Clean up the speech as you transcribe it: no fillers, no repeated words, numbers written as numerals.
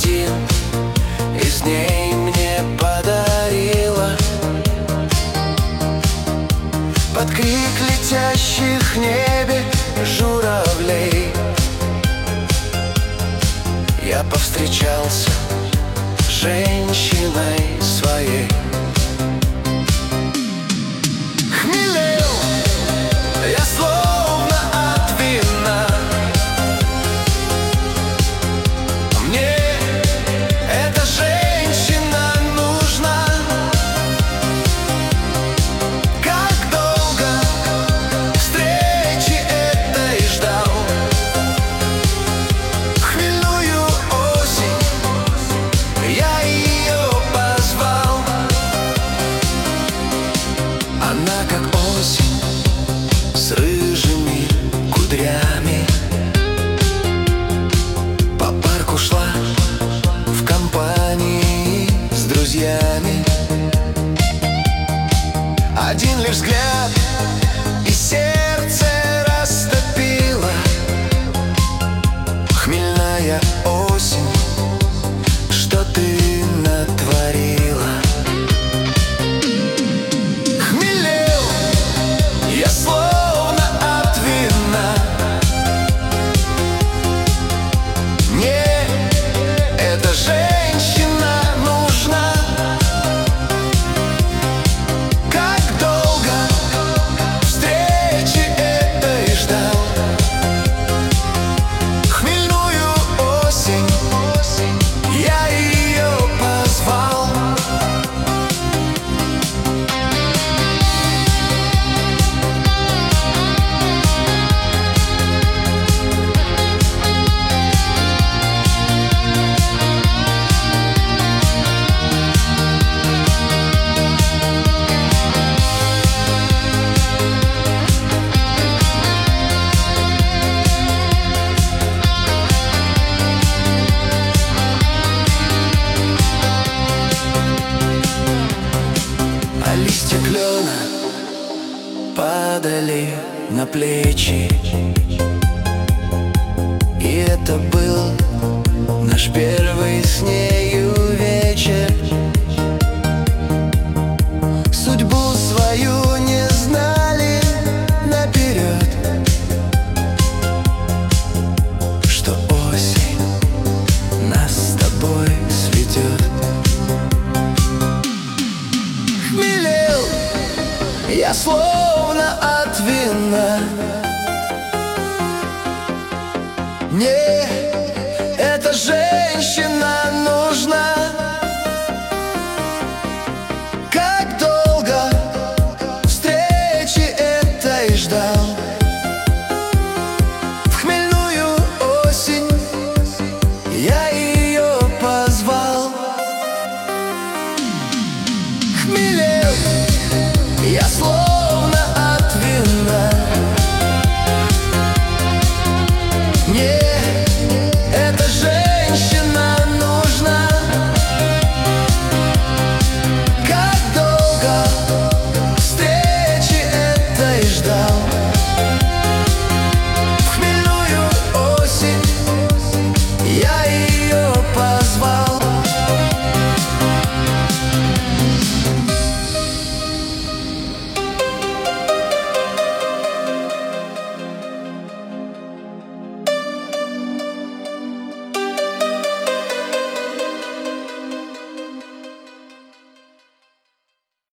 один из дней мне подарила. Под крик летящих в небе журавлей я повстречался с женщиной своей. Хмелел я словно от вина. Мне эта женщина нужна. Как долго встречи этой ждал. Хмельную осень я ее позвал. Она как осень с рыжими кудрями по парку шла в компании с друзьями. Один лишь взгляд и сердце растопило. Хмельная осень, что ты натворила? Хмелел я словно от вина. Мне эта женщина нужна. Как долго встречи этой ждал. Хмельную осень я ее позвал. А листья клена падали на плечи. И это был наш первый с нею вечер. Судьбу свою не знали наперед, что осень нас с тобой сведет. Хмелел я словно от вина. Мне